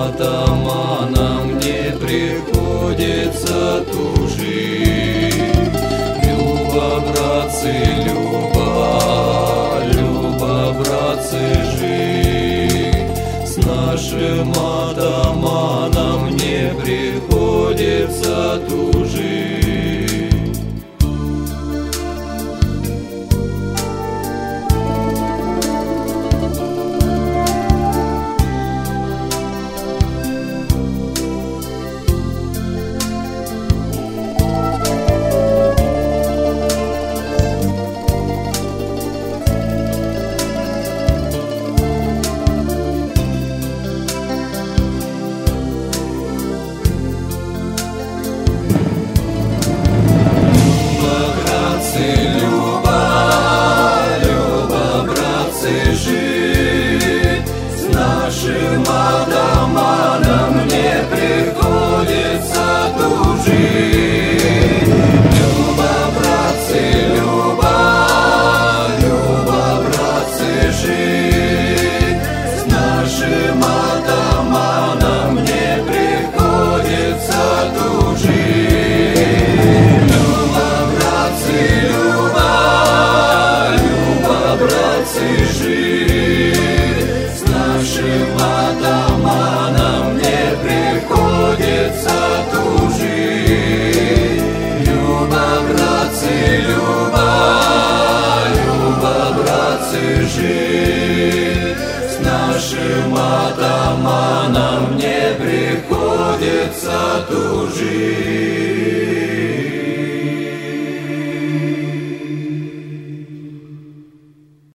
атаманам не приходится тужить. Люба, братцы, Люба, братцы, жить. С нашим атаманом не приходится тужить. Нашим атаманам не приходится тужить. Люба, братцы, Люба, братцы, жить. С нашим атаманом не приходится тужить. Люба, братцы, Люба, братцы, жить. С нашим атаманам не приходится тужить. Люба, братцы, Люба, братцы, жить. С нашим атаманом не приходится тужить.